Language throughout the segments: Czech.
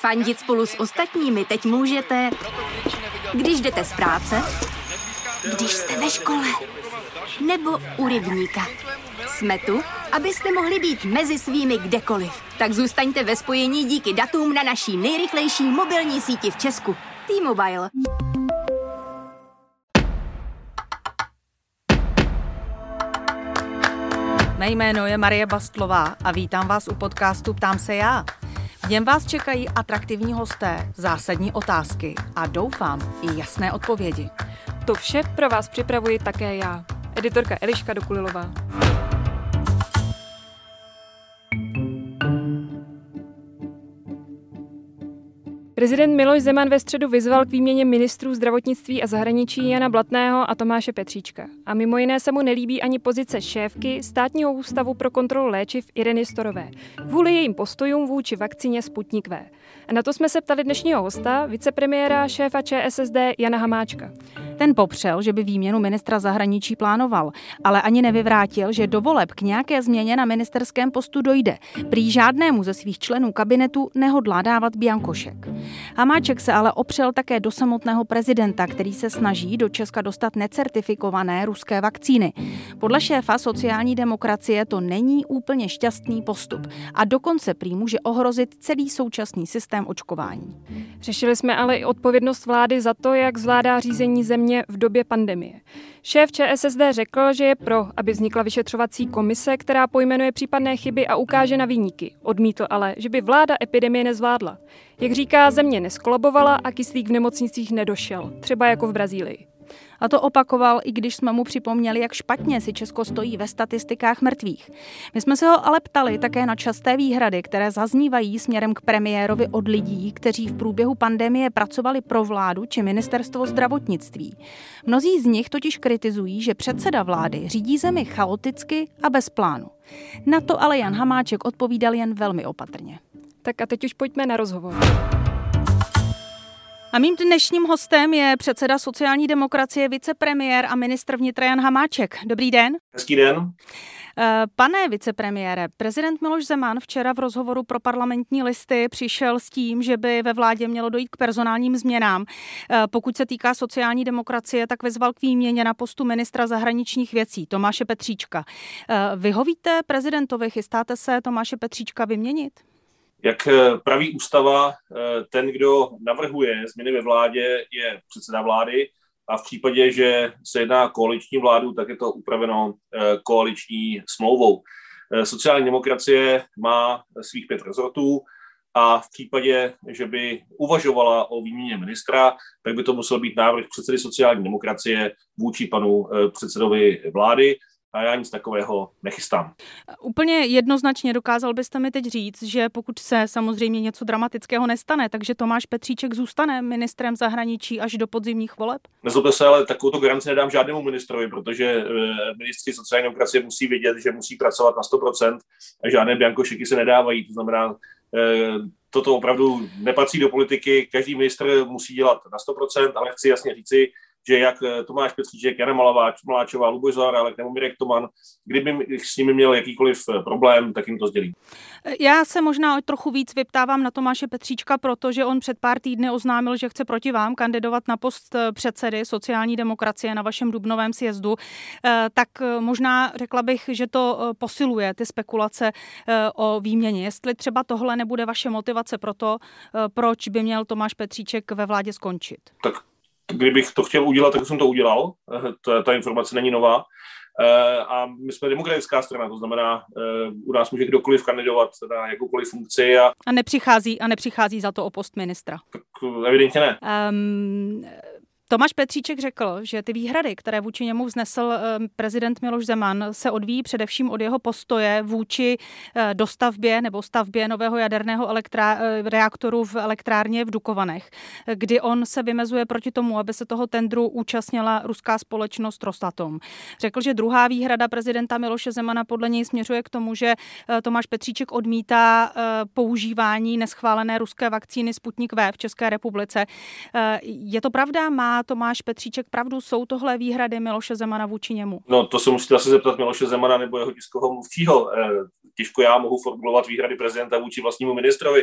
Fandit spolu s ostatními teď můžete, když jdete z práce, když jste ve škole, nebo u rybníka. Jsme tu, abyste mohli být mezi svými kdekoliv. Tak zůstaňte ve spojení díky datům na naší nejrychlejší mobilní síti v Česku. T-Mobile. Mé jméno je Marie Bastlová a vítám vás u podcastu Ptám se já. V něm vás čekají atraktivní hosté, zásadní otázky a doufám i jasné odpovědi. To vše pro vás připravuji také já, editorka Eliška Dokulilová. Prezident Miloš Zeman ve středu vyzval k výměně ministrů zdravotnictví a zahraničí Jana Blatného a Tomáše Petříčka. A mimo jiné se mu nelíbí ani pozice šéfky Státního ústavu pro kontrolu léčiv Ireny Storové kvůli jejím postojům vůči vakcíně Sputnik V. A na to jsme se ptali dnešního hosta, vicepremiéra šéfa ČSSD Jana Hamáčka. Ten popřel, že by výměnu ministra zahraničí plánoval, ale ani nevyvrátil, že do voleb k nějaké změně na ministerském postu dojde. Prý žádnému ze svých členů kabinetu nehodlá dávat biankošek. Hamáček se ale opřel také do samotného prezidenta, který se snaží do Česka dostat necertifikované ruské vakcíny. Podle šéfa sociální demokracie to není úplně šťastný postup a dokonce prý může ohrozit celý současný systém očkování. Řešili jsme ale i odpovědnost vlády za to, jak zvládá řízení země v době pandemie. Šéf ČSSD řekl, že je pro, aby vznikla vyšetřovací komise, která pojmenuje případné chyby a ukáže na viníky. Odmítl ale, že by vláda epidemie nezvládla. Jak říká, země neskolabovala a kyslík v nemocnicích nedošel, třeba jako v Brazílii. A to opakoval, i když jsme mu připomněli, jak špatně si Česko stojí ve statistikách mrtvých. My jsme se ho ale ptali také na časté výhrady, které zaznívají směrem k premiérovi od lidí, kteří v průběhu pandemie pracovali pro vládu či ministerstvo zdravotnictví. Mnozí z nich totiž kritizují, že předseda vlády řídí zemi chaoticky a bez plánu. Na to ale Jan Hamáček odpovídal jen velmi opatrně. Tak a teď už pojďme na rozhovor. A mým dnešním hostem je předseda sociální demokracie, vicepremiér a ministr vnitra Jan Hamáček. Dobrý den. Hezký den. Pane vicepremiére, prezident Miloš Zeman včera v rozhovoru pro Parlamentní listy přišel s tím, že by ve vládě mělo dojít k personálním změnám. Pokud se týká sociální demokracie, tak vyzval k výměně na postu ministra zahraničních věcí Tomáše Petříčka. Vyhovíte prezidentovi, chystáte se Tomáše Petříčka vyměnit? Jak praví ústava, ten, kdo navrhuje změny ve vládě, je předseda vlády a v případě, že se jedná o koaliční vládu, tak je to upraveno koaliční smlouvou. Sociální demokracie má svých 5 rezortů a v případě, že by uvažovala o výměně ministra, tak by to musel být návrh předsedy sociální demokracie vůči panu předsedovi vlády. A já nic takového nechystám. Úplně jednoznačně dokázal byste mi teď říct, že pokud se samozřejmě něco dramatického nestane, takže Tomáš Petříček zůstane ministrem zahraničí až do podzimních voleb? Nezlobte se, ale takovouto garanci nedám žádnému ministrovi, protože ministři sociální demokracie musí vědět, že musí pracovat na 100% a žádné biankošeky se nedávají. To znamená, toto opravdu nepatří do politiky, každý ministr musí dělat na 100%, ale chci jasně říci, že jak Tomáš Petříček, Jana Maláčová, Luboš Zaorálek nebo Mirek Toman, kdyby s nimi měl jakýkoliv problém, tak jim to sdělím. Já se možná trochu víc vyptávám na Tomáše Petříčka, protože on před pár týdny oznámil, že chce proti vám kandidovat na post předsedy sociální demokracie na vašem dubnovém sjezdu. Tak možná řekla bych, že to posiluje ty spekulace o výměně. Jestli třeba tohle nebude vaše motivace pro to, proč by měl Tomáš Petříček ve vládě skončit? Tak kdybych to chtěl udělat, tak jsem to udělal. Ta informace není nová. A my jsme demokratická strana, to znamená, u nás může kdokoliv kandidovat na jakoukoliv funkci. A nepřichází za to o post ministra? Tak evidentně ne. Tomáš Petříček řekl, že ty výhrady, které vůči němu vznesl prezident Miloš Zeman, se odvíjí především od jeho postoje vůči dostavbě nebo stavbě nového jaderného reaktoru v elektrárně v Dukovanech, kdy on se vymezuje proti tomu, aby se toho tendru účastnila ruská společnost Rosatom. Řekl, že druhá výhrada prezidenta Miloše Zemana podle něj směřuje k tomu, že Tomáš Petříček odmítá používání neschválené ruské vakcíny Sputnik V v České republice. Je to pravda? Má Tomáš Petříček pravdu? Jsou tohle výhrady Miloše Zemana vůči němu? No to se musíte asi zeptat Miloše Zemana nebo jeho tiskového mluvčího. Těžko já mohu formulovat výhrady prezidenta vůči vlastnímu ministrovi.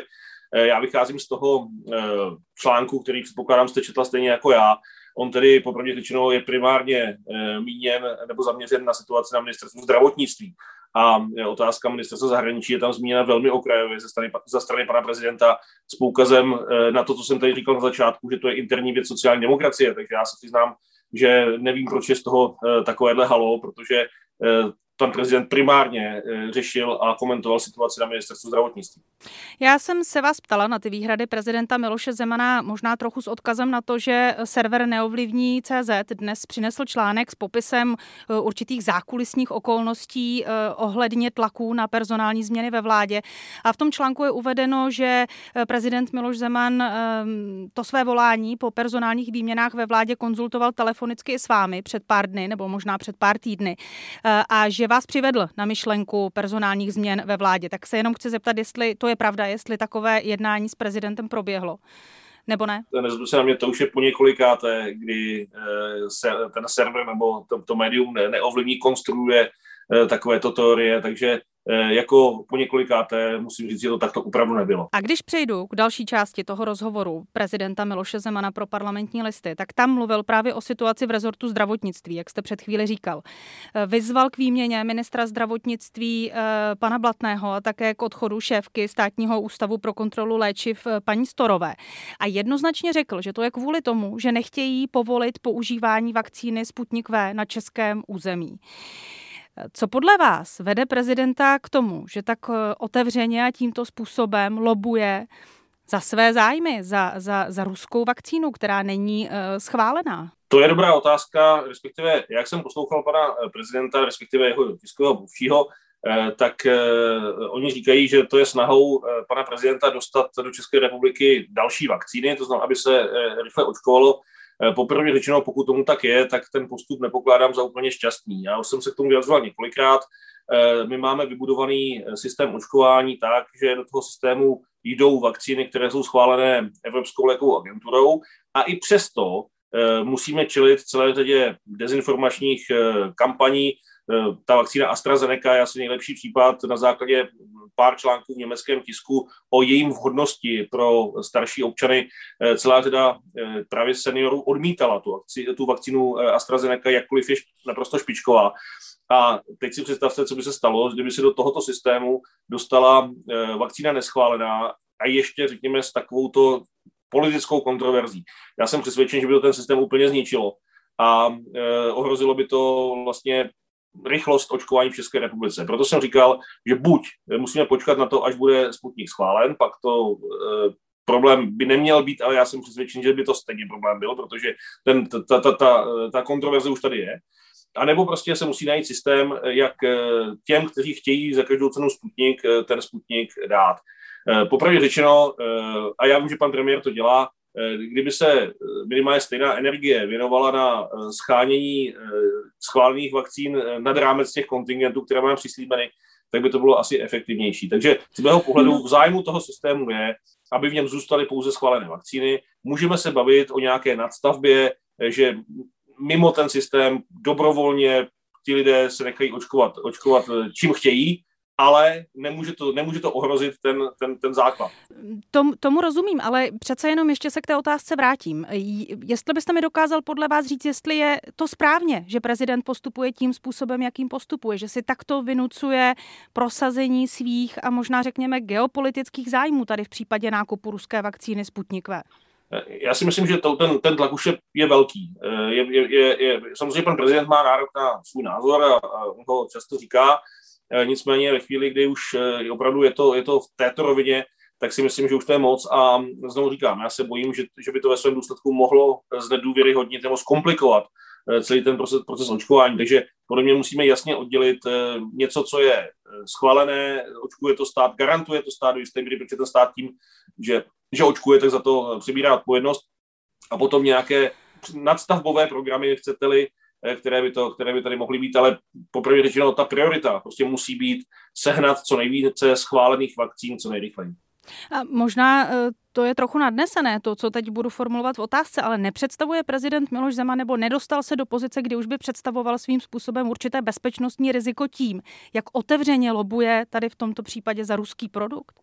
Já vycházím z toho článku, který předpokládám jste četla stejně jako já. On tedy popravdě řečeno je primárně míněn nebo zaměřen na situaci na ministerstvu zdravotnictví. A otázka ministerstva zahraničí je tam zmíněna velmi okrajově ze strany pana prezidenta s poukazem na to, co jsem tady říkal na začátku, že to je interní věc sociální demokracie. Takže já se přiznám, že nevím, proč je z toho takovéhle halo, protože pan prezident primárně řešil a komentoval situaci na ministerstvu zdravotnictví. Já jsem se vás ptala na ty výhrady prezidenta Miloše Zemana, možná trochu s odkazem na to, že server Neovlivní.cz dnes přinesl článek s popisem určitých zákulisních okolností ohledně tlaků na personální změny ve vládě. A v tom článku je uvedeno, že prezident Miloš Zeman to své volání po personálních výměnách ve vládě konzultoval telefonicky i s vámi před pár dny, nebo možná před pár týdny. A že vás přivedl na myšlenku personálních změn ve vládě. Tak se jenom chci zeptat, jestli to je pravda, jestli takové jednání s prezidentem proběhlo, nebo ne? Nezlobte se na mě, to už je po několikáté, kdy ten server nebo to médium Neovlivní konstruuje takovéto teorie, takže jako po několikáté musím říct, že to takto opravdu nebylo. A když přejdu k další části toho rozhovoru prezidenta Miloše Zemana pro Parlamentní listy, tak tam mluvil právě o situaci v rezortu zdravotnictví, jak jste před chvíli říkal. Vyzval k výměně ministra zdravotnictví pana Blatného a také k odchodu šéfky Státního ústavu pro kontrolu léčiv paní Storové. A jednoznačně řekl, že to je kvůli tomu, že nechtějí povolit používání vakcíny Sputnik V na českém území. Co podle vás vede prezidenta k tomu, že tak otevřeně a tímto způsobem lobuje za své zájmy, za ruskou vakcínu, která není schválená? To je dobrá otázka, respektive jak jsem poslouchal pana prezidenta, respektive jeho tiskového mluvčího, tak oni říkají, že to je snahou pana prezidenta dostat do České republiky další vakcíny, to znamená, aby se rychle očkovalo. Poprvé řečeno, pokud tomu tak je, tak ten postup nepokládám za úplně šťastný. Já už jsem se k tomu vyjadřoval několikrát. My máme vybudovaný systém očkování tak, že do toho systému jdou vakcíny, které jsou schválené Evropskou lékovou agenturou a i přesto musíme čelit celé řadě dezinformačních kampaní. Ta vakcína AstraZeneca je asi nejlepší případ na základě pár článků v německém tisku o jejím vhodnosti pro starší občany. Celá řada právě seniorů odmítala tu vakcínu AstraZeneca, jakkoliv je naprosto špičková. A teď si představte, co by se stalo, kdyby se do tohoto systému dostala vakcína neschválená a ještě, řekněme, s takovouto politickou kontroverzí. Já jsem přesvědčen, že by to ten systém úplně zničilo a ohrozilo by to vlastně rychlost očkování v České republice. Proto jsem říkal, že buď musíme počkat na to, až bude Sputnik schválen, pak to problém by neměl být, ale já jsem přesvědčen, že by to stejně problém byl, protože ta kontroverze už tady je. A nebo prostě se musí najít systém, jak těm, kteří chtějí za každou cenu Sputnik, ten Sputnik dát. Popravdě řečeno, a já vím, že pan premiér to dělá, kdyby se minimálně stejná energie věnovala na shánění schválených vakcín nad rámec těch kontingentů, které máme přislíbeny, tak by to bylo asi efektivnější. Takže z mého pohledu v zájmu toho systému je, aby v něm zůstaly pouze schválené vakcíny. Můžeme se bavit o nějaké nadstavbě, že mimo ten systém dobrovolně ti lidé se nechají očkovat čím chtějí, ale nemůže to ohrozit ten základ. Tomu rozumím, ale přece jenom ještě se k té otázce vrátím. Jestli byste mi dokázal podle vás říct, jestli je to správně, že prezident postupuje tím způsobem, jakým postupuje, že si takto vynucuje prosazení svých a možná řekněme geopolitických zájmů tady v případě nákupu ruské vakcíny Sputnik V. Já si myslím, že ten tlak už je velký. Samozřejmě pan prezident má nárok na svůj názor a on ho často říká. Nicméně ve chvíli, kdy už opravdu je to v této rovině, tak si myslím, že už to je moc a znovu říkám, já se bojím, že by to ve svém důsledku mohlo znedůvěryhodnit nebo zkomplikovat celý ten proces očkování. Takže podle mě musíme jasně oddělit něco, co je schválené, očkuje to stát, garantuje to stát do jisté míry, protože ten stát tím, že očkuje, tak za to přebírá odpovědnost a potom nějaké nadstavbové programy, chcete-li, které by tady mohly být, ale popravdě řečeno, ta priorita prostě musí být sehnat co nejvíce schválených vakcín co nejrychleji. A možná to je trochu nadnesené, to, co teď budu formulovat v otázce, ale nepředstavuje prezident Miloš Zeman nebo nedostal se do pozice, kdy už by představoval svým způsobem určité bezpečnostní riziko tím, jak otevřeně lobuje tady v tomto případě za ruský produkt?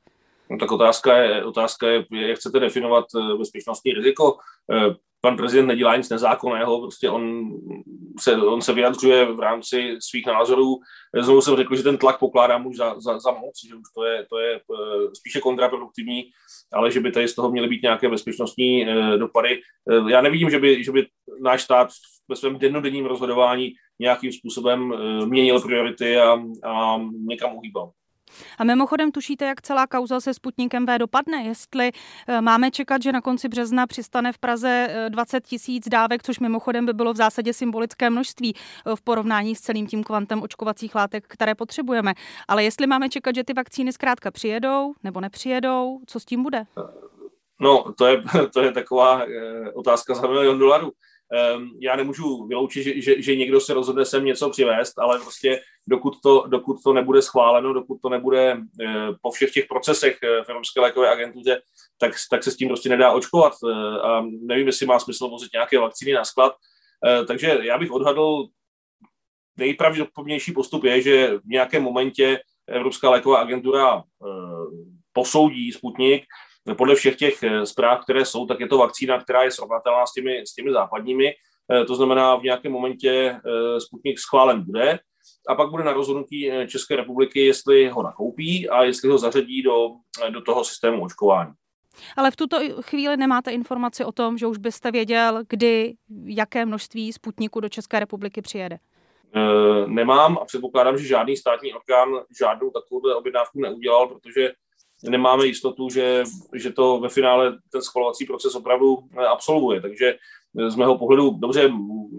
No, tak otázka je, jak chcete definovat bezpečnostní riziko. Pan prezident nedělá nic nezákonného, prostě on se vyjadřuje v rámci svých názorů. Znovu jsem řekl, že ten tlak pokládám už za moc, že už to je spíše kontraproduktivní, ale že by tady z toho měly být nějaké bezpečnostní dopady. Já nevidím, že by náš stát ve svém dennodenním rozhodování nějakým způsobem měnil priority a někam uhýbal. A mimochodem tušíte, jak celá kauza se Sputnikem V dopadne? Jestli máme čekat, že na konci března přistane v Praze 20 000 dávek, což mimochodem by bylo v zásadě symbolické množství v porovnání s celým tím kvantem očkovacích látek, které potřebujeme. Ale jestli máme čekat, že ty vakcíny zkrátka přijedou nebo nepřijedou, co s tím bude? No, to je taková otázka za $1 milion. Já nemůžu vyloučit, že někdo se rozhodne sem něco přivést, ale prostě dokud to nebude schváleno, dokud to nebude po všech těch procesech v Evropské lékové agentuře, tak se s tím prostě nedá očkovat. A nevím, jestli má smysl vozit nějaké vakcíny na sklad. Takže já bych odhadl, nejpravděpodobnější postup je, že v nějakém momentě Evropská léková agentura posoudí Sputnik. Podle všech těch zpráv, které jsou, tak je to vakcína, která je srovnatelná s těmi západními. To znamená, v nějakém momentě Sputnik schválen bude a pak bude na rozhodnutí České republiky, jestli ho nakoupí a jestli ho zařadí do toho systému očkování. Ale v tuto chvíli nemáte informaci o tom, že už byste věděl, kdy, jaké množství Sputniku do České republiky přijede? Nemám a předpokládám, že žádný státní orgán žádnou takovou objednávku neudělal, protože nemáme jistotu, že to ve finále ten schvalovací proces opravdu absolvuje. Takže z mého pohledu, dobře,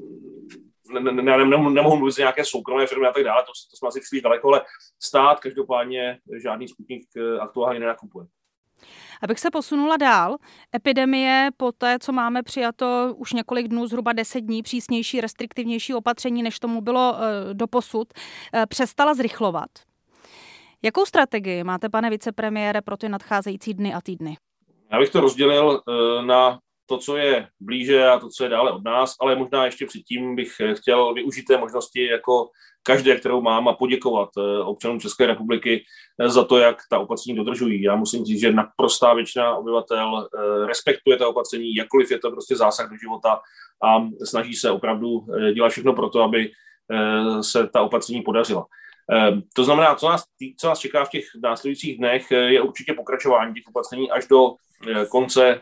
nemohu mluvit z nějaké soukromé firmy a tak dále, to jsme asi příliš daleko, ale stát každopádně žádný Sputnik aktuálně nenakupuje. Abych se posunula dál, epidemie po té, co máme přijato už několik dnů, zhruba 10 dní, přísnější, restriktivnější opatření, než tomu bylo doposud, přestala zrychlovat. Jakou strategii máte, pane vicepremiére, pro ty nadcházející dny a týdny? Já bych to rozdělil na to, co je blíže a to, co je dále od nás, ale možná ještě předtím bych chtěl využít té možnosti jako každé, kterou mám, a poděkovat občanům České republiky za to, jak ta opatření dodržují. Já musím říct, že naprostá většina obyvatel respektuje ta opatření, jakkoliv je to prostě zásah do života a snaží se opravdu dělat všechno pro to, aby se ta opatření podařila. To znamená, co nás čeká v těch následujících dnech, je určitě pokračování těch opatření až do konce,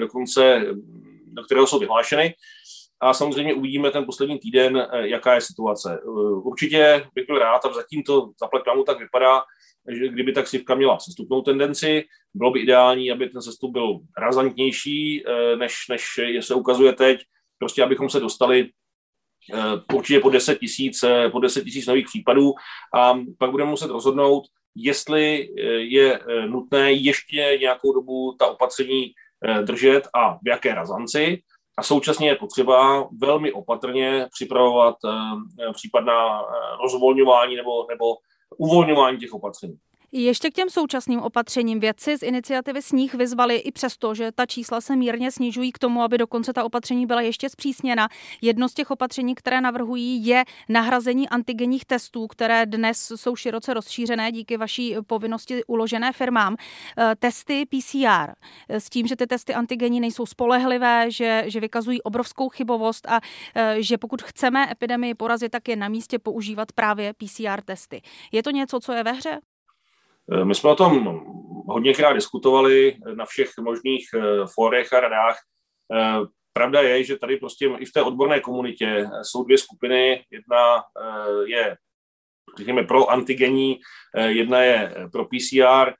do kterého jsou vyhlášeny. A samozřejmě uvidíme ten poslední týden, jaká je situace. Určitě bych byl rád, a zatím to zaplať pánbůh tak vypadá, že kdyby ta křivka měla sestupnou tendenci, bylo by ideální, aby ten sestup byl razantnější, než se ukazuje teď, prostě abychom se dostali určitě po 10 000 nových případů a pak budeme muset rozhodnout, jestli je nutné ještě nějakou dobu ta opatření držet a v jaké razanci. A současně je potřeba velmi opatrně připravovat případná rozvolňování nebo uvolňování těch opatření. Ještě k těm současným opatřením vědci z iniciativy Sníh vyzvali i přesto, že ta čísla se mírně snižují k tomu, aby dokonce ta opatření byla ještě zpřísněna. Jedno z těch opatření, které navrhují, je nahrazení antigenních testů, které dnes jsou široce rozšířené díky vaší povinnosti uložené firmám. Testy PCR. S tím, že ty testy antigenní nejsou spolehlivé, že vykazují obrovskou chybovost a že pokud chceme epidemii porazit, tak je na místě používat právě PCR testy. Je to něco, co je ve hře? My jsme o tom hodněkrát diskutovali na všech možných fórech a radách. Pravda je, že tady prostě i v té odborné komunitě jsou dvě skupiny. Jedna je, řekněme, pro antigenní, jedna je pro PCR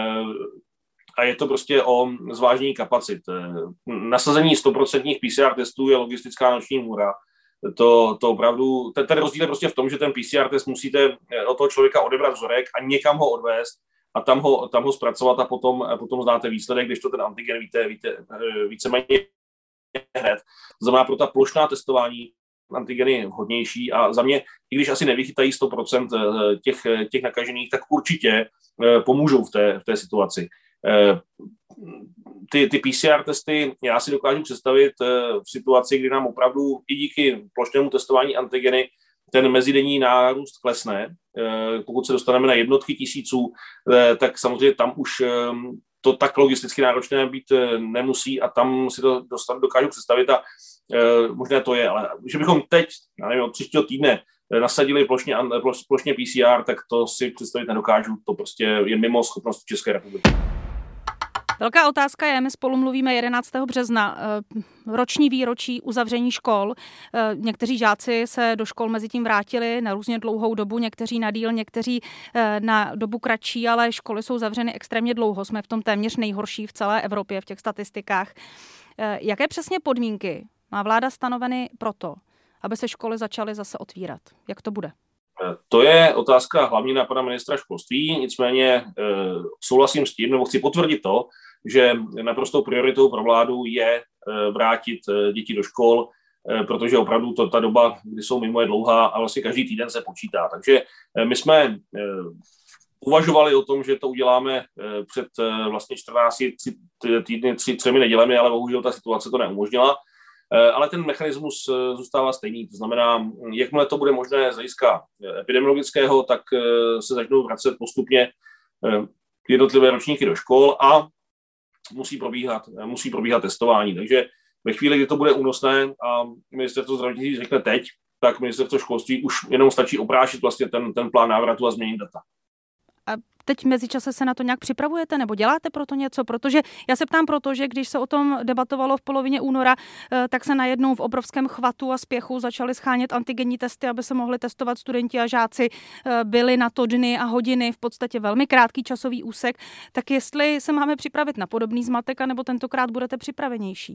a je to prostě o zvážení kapacit. Nasazení 100% PCR testů je logistická noční můra. To opravdu, ten rozdíl je prostě v tom, že ten PCR test musíte od toho člověka odebrat vzorek a někam ho odvést a tam ho zpracovat a potom znáte výsledek, když to ten antigen víte víceméně hned. To znamená, pro ta plošná testování antigeny vhodnější a za mě, i když asi nevychytají 100% těch nakažených, tak určitě pomůžou v té situaci. Ty PCR testy já si dokážu představit v situaci, kdy nám opravdu i díky plošnému testování antigeny ten mezidenní nárůst klesne. Pokud se dostaneme na jednotky tisíců, tak samozřejmě tam už to tak logisticky náročné být nemusí a tam si to dokážu představit a možná to je, ale že bychom teď, nevím, od příštího týdne nasadili plošně PCR, tak to si představit nedokážu, to prostě je mimo schopnost České republiky. Velká otázka je, my spolu mluvíme 11. března, roční výročí uzavření škol. Někteří žáci se do škol mezi tím vrátili na různě dlouhou dobu, někteří na díl, někteří na dobu kratší, ale školy jsou zavřeny extrémně dlouho. Jsme v tom téměř nejhorší v celé Evropě v těch statistikách. Jaké přesně podmínky má vláda stanoveny proto, aby se školy začaly zase otvírat? Jak to bude? To je otázka hlavně na pana ministra školství, nicméně souhlasím s tím, nebo chci potvrdit to, že naprostou prioritou pro vládu je vrátit děti do škol, protože opravdu ta doba, kdy jsou mimo, je dlouhá a vlastně každý týden se počítá. Takže my jsme uvažovali o tom, že to uděláme před vlastně 14 týdny, 3 nedělemi, ale bohužel ta situace to neumožnila. Ale ten mechanismus zůstává stejný. To znamená, jakmile to bude možné z hlediska epidemiologického, tak se začnou vracet postupně jednotlivé ročníky do škol a musí probíhat testování. Takže ve chvíli, kdy to bude únosné a ministerstvo zdravotnictví řekne teď, tak ministerstvo školství už jenom stačí oprášit vlastně ten plán návratu a změnit data. A teď mezičase se na to nějak připravujete nebo děláte pro to něco? Protože já se ptám proto, že když se o tom debatovalo v polovině února, tak se najednou v obrovském chvatu a spěchu začaly schánět antigenní testy, aby se mohli testovat studenti a žáci. Byly na to dny a hodiny, v podstatě velmi krátký časový úsek. Tak jestli se máme připravit na podobný zmatek, anebo tentokrát budete připravenější?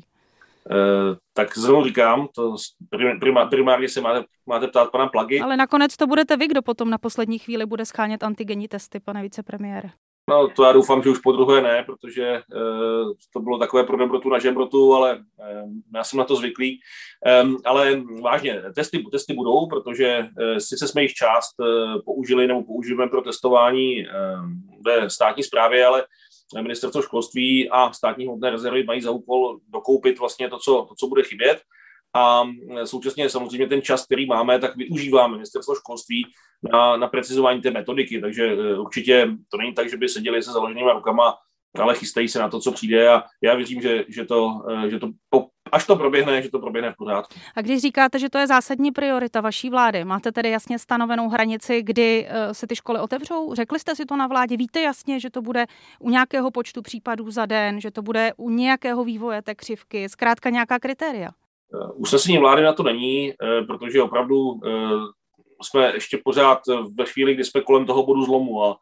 Tak znovu říkám, to primárně se máte ptát pana Plagy. Ale nakonec to budete vy, kdo potom na poslední chvíli bude schánět antigenní testy, pane vicepremiére. No to já doufám, že už podruhé ne, protože to bylo takové pro dobrotu na žebrotu, ale já jsem na to zvyklý. Ale vážně, testy budou, protože sice jsme jich část použili nebo použijeme pro testování ve státní správě, ale ministerstvo školství a státní hmotné rezervy mají za úkol dokoupit vlastně to, co bude chybět. A současně samozřejmě ten čas, který máme, tak využívá ministerstvo školství na precizování té metodiky. Takže určitě to není tak, že by seděli se založenýma rukama, ale chystají se na to, co přijde a já věřím, že to až to proběhne, že to proběhne v pořádku. A když říkáte, že to je zásadní priorita vaší vlády, máte tedy jasně stanovenou hranici, kdy se ty školy otevřou? Řekli jste si to na vládě? Víte jasně, že to bude u nějakého počtu případů za den, že to bude u nějakého vývoje té křivky, zkrátka nějaká kritéria? Usnesení vlády na to není, protože opravdu jsme ještě pořád ve chvíli, kdy jsme kolem toho bodu zlomu a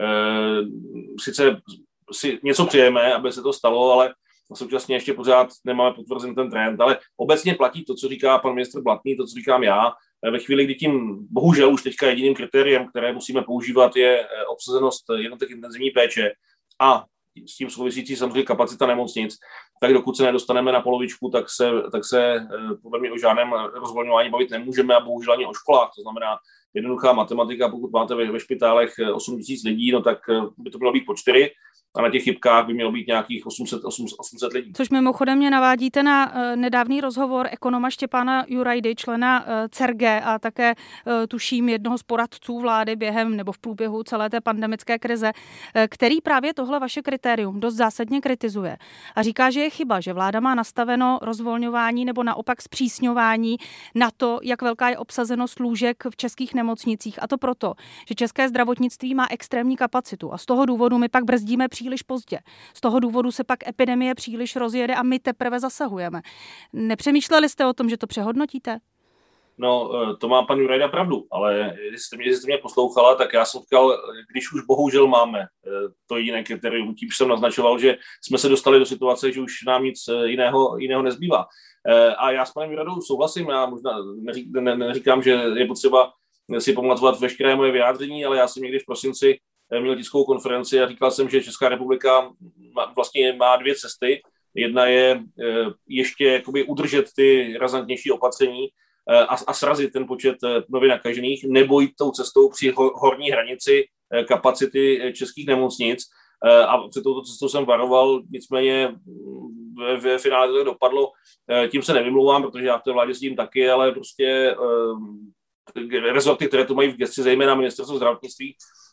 sice si něco přejeme, aby se to stalo, ale současně ještě pořád nemáme potvrzen ten trend, ale obecně platí to, co říká pan ministr Blatný, to, co říkám já. Ve chvíli, kdy tím bohužel už teďka jediným kritériem, které musíme používat, je obsazenost jednotek intenzivní péče a s tím souvisící samozřejmě kapacita nemocnic, tak dokud se nedostaneme na polovičku, tak se podle mě o žádném rozvolňování bavit nemůžeme a bohužel ani o školách. To znamená jednoduchá matematika, pokud máte ve špitálech 8 000 lidí, no tak by to mělo být po 4 a na těch chybkách by mělo být nějakých 800 lidí. Což mimochodem mě navádíte na nedávný rozhovor ekonoma Štěpána Jurajdy, člena CERGE a také tuším jednoho z poradců vlády během nebo v průběhu celé té pandemické krize, který právě tohle vaše kritérium dost zásadně kritizuje. A říká, že je chyba, že vláda má nastaveno rozvolňování nebo naopak zpřísňování na to, jak velká je obsazenost lůžek v českých nemocnicích. A to proto, že české zdravotnictví má extrémní kapacitu a z toho důvodu my pak brzdíme příliš pozdě. Z toho důvodu se pak epidemie příliš rozjede a my teprve zasahujeme. Nepřemýšleli jste o tom, že to přehodnotíte? No, to má pan Jurajda pravdu, ale jestli jste mě poslouchala, tak já jsem říkal, když už bohužel máme to jiné kritérium, tím jsem naznačoval, že jsme se dostali do situace, že už nám nic jiného nezbývá. A já s panem Jurajdou souhlasím, já možná neříkám, že je potřeba si pamatovat veškeré moje vyjádření, ale já jsem někdy v prosinci měl tiskovou konferenci a říkal jsem, že Česká republika vlastně má 2 cesty. Jedna je ještě jakoby udržet ty razantnější opatření a srazit ten počet nově nakažených, nebo jít tou cestou při horní hranici kapacity českých nemocnic. A před touto cestou jsem varoval, nicméně v finále to dopadlo. Tím se nevymlouvám, protože já v té vládě sedím taky, ale prostě rezorty, které tu mají v gesci, zejména ministerstvo zdravotnictví,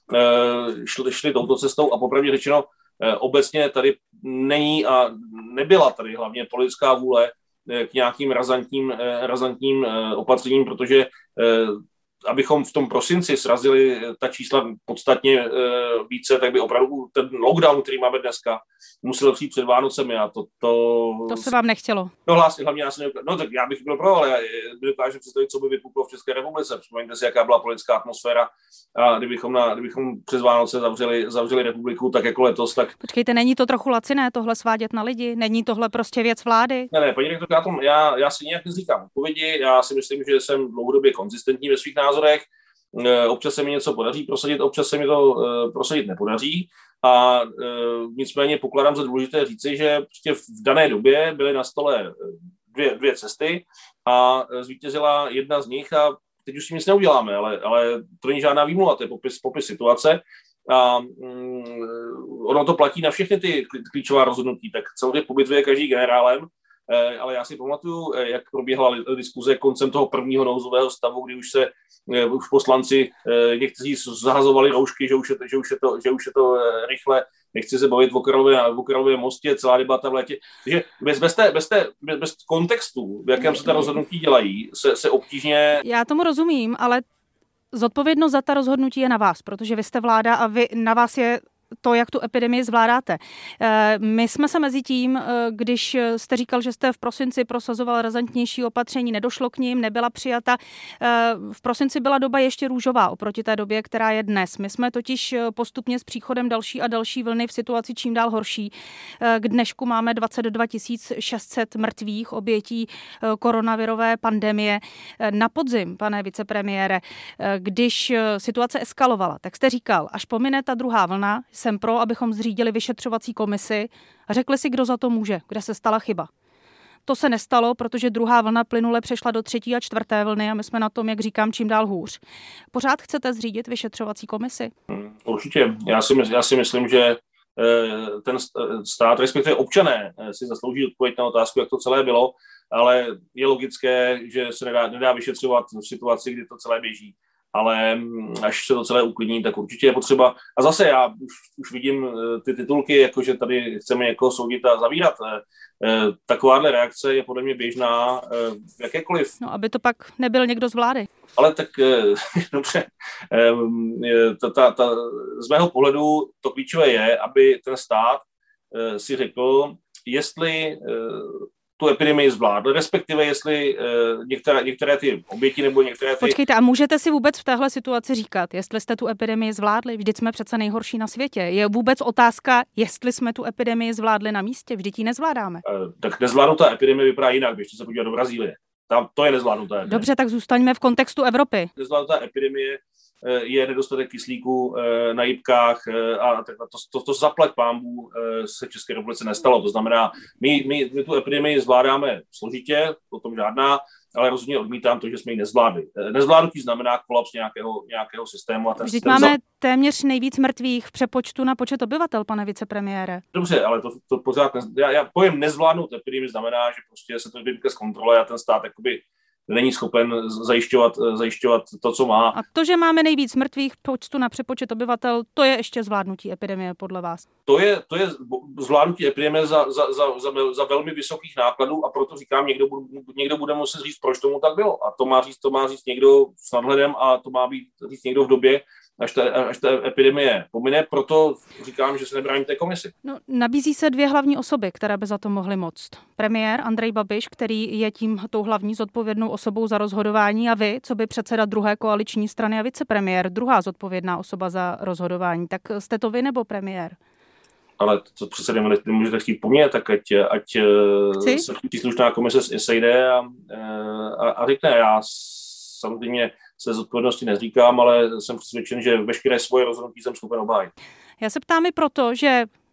šli touto cestou a popravdě řečeno, obecně tady není a nebyla tady hlavně politická vůle k nějakým razantním opatřením, protože abychom v tom prosinci srazili ta čísla podstatně více, tak by opravdu ten lockdown, který máme dneska, musel přijít před Vánocemi a to se vám nechtělo. No hlavně tak já bych byl pro, ale já dokážu představit, co by vypuklo v České republice. Vzpomeňte si, jaká byla politická atmosféra a kdybychom přes Vánoce zavřeli republiku, tak jako letos, tak... Počkejte, není to trochu laciné tohle svádět na lidi? Není tohle prostě věc vlády? Ne, paní rektorka, já si nějak nezříkám odpovědi, já si myslím, že jsem dlouhodobě konzistentní ve svých názorech, občas se mi něco podaří prosadit, občas se mi to prosadit nepodaří a nicméně pokládám za důležité říci, že prostě v dané době byly na stole dvě cesty a zvítězila jedna z nich a teď už si nic neuděláme, ale to není žádná výmluva, to je popis situace a ono to platí na všechny ty klíčová rozhodnutí, tak samozřejmě po bitvě je každý generálem, ale já si pamatuju, jak probíhala diskuze koncem toho prvního nouzového stavu, kdy už poslanci někteří zahazovali roušky, že už je to rychle, nechci se bavit o Karlově mostě, celá debata v létě. Takže bez kontextu, v jakém se ta rozhodnutí dělají, se obtížně... Já tomu rozumím, ale zodpovědnost za ta rozhodnutí je na vás, protože vy jste vláda a na vás je to, jak tu epidemii zvládáte. My jsme se mezi tím, když jste říkal, že jste v prosinci prosazoval razantnější opatření, nedošlo k nim, nebyla přijata. V prosinci byla doba ještě růžová oproti té době, která je dnes. My jsme totiž postupně s příchodem další a další vlny v situaci čím dál horší. K dnešku máme 22 600 mrtvých obětí koronavirové pandemie. Na podzim, pane vicepremiére, když situace eskalovala, tak jste říkal, až pomine ta druhá vlna, jsem pro, abychom zřídili vyšetřovací komisi a řekli si, kdo za to může, kde se stala chyba. To se nestalo, protože druhá vlna plynule přešla do třetí a čtvrté vlny a my jsme na tom, jak říkám, čím dál hůř. Pořád chcete zřídit vyšetřovací komisi? Určitě. Já si myslím, že ten stát, respektive občané, si zaslouží odpověď na otázku, jak to celé bylo, ale je logické, že se nedá vyšetřovat v situaci, kdy to celé běží. Ale až se to celé uklidní, tak určitě je potřeba. A zase já už vidím ty titulky, jakože tady chceme někoho soudit a zavírat. Takováhle reakce je podle mě běžná jakékoliv. No, aby to pak nebyl někdo z vlády. Ale tak dobře. Z mého pohledu to klíčové je, aby ten stát si řekl, jestli tu epidemii zvládl, respektive jestli některé ty oběti nebo některé ty... Počkejte, a můžete si vůbec v téhle situaci říkat, jestli jste tu epidemii zvládli? Vždyť jsme přece nejhorší na světě. Je vůbec otázka, jestli jsme tu epidemii zvládli na místě? Vždyť ji nezvládáme. Tak nezvládnutá epidemie vypadá jinak, běžte se podívat do Brazílie. Tam to je nezvládnutá epidemie. Dobře, tak zůstaňme v kontextu Evropy. Nezvládnutá epidemie je nedostatek kyslíku na jipkách a to zaplať pánbůh se v České republice nestalo. To znamená, my tu epidemii zvládáme složitě, o tom žádná, ale rozhodně odmítám to, že jsme ji nezvládli. Nezvládnutí znamená kolaps nějakého systému. A vždyť máme téměř nejvíc mrtvých v přepočtu na počet obyvatel, pane vicepremiére. Dobře, ale to pořád... Já pojem nezvládnout epidemii znamená, že prostě se to vymkne z kontroly a ten stát jakoby není schopen zajišťovat to, co má. A to, že máme nejvíc mrtvých v počtu na přepočet obyvatel, to je ještě zvládnutí epidemie podle vás? To je zvládnutí epidemie za velmi vysokých nákladů a proto říkám, někdo bude muset říct, proč tomu tak bylo. A to má říct někdo s nadhledem a to má být říct někdo v době, až ta epidemie pomine, proto říkám, že se nebráním té komisi. No, nabízí se dvě hlavní osoby, které by za to mohly moct. Premiér Andrej Babiš, který je tou hlavní zodpovědnou osobou za rozhodování, a vy, co by předseda druhé koaliční strany a vicepremiér, druhá zodpovědná osoba za rozhodování. Tak jste to vy nebo premiér? Ale to přece nemůžete chtít po mně, tak ať se příslušná komise sejde a řekne, já samozřejmě se zodpovědnosti nezříkám, ale jsem přesvědčen, že veškeré svoje rozhodnutí jsem schopen obhájit. Já se ptám i proto, že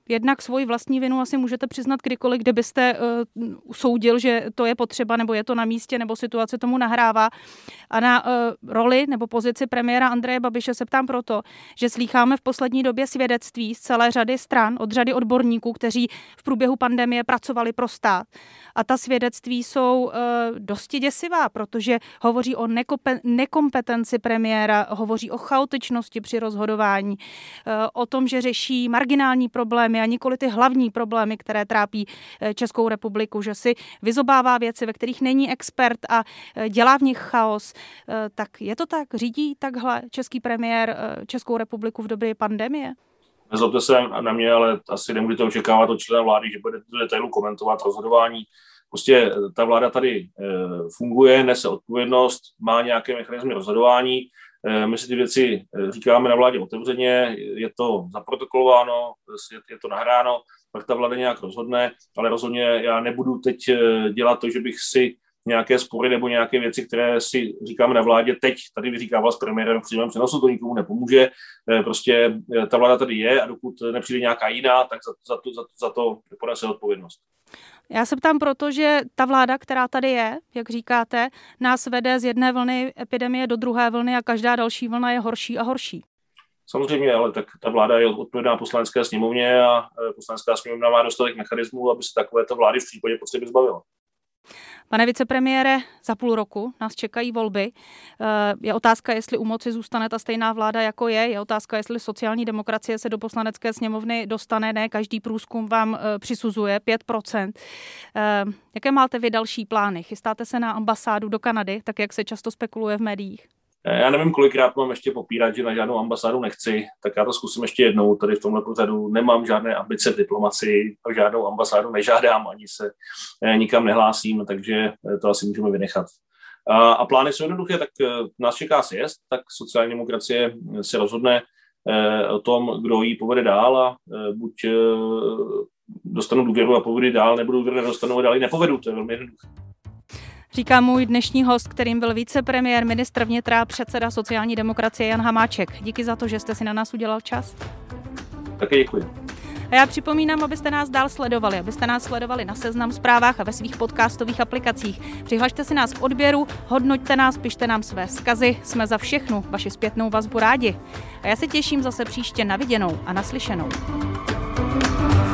jednak svoji vlastní vinu asi můžete přiznat kdykoliv, kde byste usoudil, že to je potřeba, nebo je to na místě, nebo situace tomu nahrává. A na roli nebo pozici premiéra Andreje Babiše se ptám proto, že slýcháme v poslední době svědectví z celé řady stran, od řady odborníků, kteří v průběhu pandemie pracovali pro stát. A ta svědectví jsou dosti děsivá, protože hovoří o nekompetenci premiéra, hovoří o chaotičnosti při rozhodování, o tom, že řeší marginální problémy a nikoli ty hlavní problémy, které trápí Českou republiku, že si vyzobává věci, ve kterých není expert a dělá v nich chaos. Tak je to tak? Řídí takhle český premiér Českou republiku v době pandemie? Nezlobte se na mě, ale asi nemůžete očekávat od člena vlády, že bude do detailu komentovat rozhodování. Prostě ta vláda tady funguje, nese odpovědnost, má nějaké mechanizmy rozhodování. My si ty věci říkáme na vládě otevřeně, je to zaprotokolováno, je to nahráno, pak ta vláda nějak rozhodne, ale rozhodně já nebudu teď dělat to, že bych si nějaké spory nebo nějaké věci, které si říkáme na vládě, teď tady vyříkával s premiérem v přímém přenosu, to nikomu nepomůže. Prostě ta vláda tady je a dokud nepřijde nějaká jiná, tak za to ponese odpovědnost. Já se ptám proto, že ta vláda, která tady je, jak říkáte, nás vede z jedné vlny epidemie do druhé vlny a každá další vlna je horší a horší. Samozřejmě, ale tak ta vláda je odpovědná Poslanecké sněmovně a Poslanecká sněmovna má dostatek mechanismů, aby se takovéto vlády v případě potřeby zbavila. Pane vicepremiére, za půl roku nás čekají volby. Je otázka, jestli u moci zůstane ta stejná vláda, jako je otázka, jestli sociální demokracie se do Poslanecké sněmovny dostane. Ne, každý průzkum vám přisuzuje 5%. Jaké máte vy další plány? Chystáte se na ambasádu do Kanady, tak jak se často spekuluje v médiích? Já nevím, kolikrát mám ještě popírat, že na žádnou ambasádu nechci, tak já to zkusím ještě jednou. Tady v tomhle pořadu nemám žádné ambice v diplomacii, žádnou ambasádu nežádám, ani se nikam nehlásím, takže to asi můžeme vynechat. A plány jsou jednoduché, tak nás čeká sjezd, tak sociální demokracie se rozhodne o tom, kdo jí povede dál a buď dostanu důvěru a povedu dál, nebo důvěru nedostanu a dál ji nepovedu, to je velmi jednoduché. Říká můj dnešní host, kterým byl vicepremiér, ministr vnitra, předseda sociální demokracie Jan Hamáček. Díky za to, že jste si na nás udělal čas. Také děkuji. A já připomínám, abyste nás dál sledovali, abyste nás sledovali na Seznam Zprávách a ve svých podcastových aplikacích. Přihlašte si nás k odběru, hodnoťte nás, pište nám své vzkazy, jsme za všechnu vaši zpětnou vazbu rádi. A já se těším zase příště na viděnou a naslyšenou.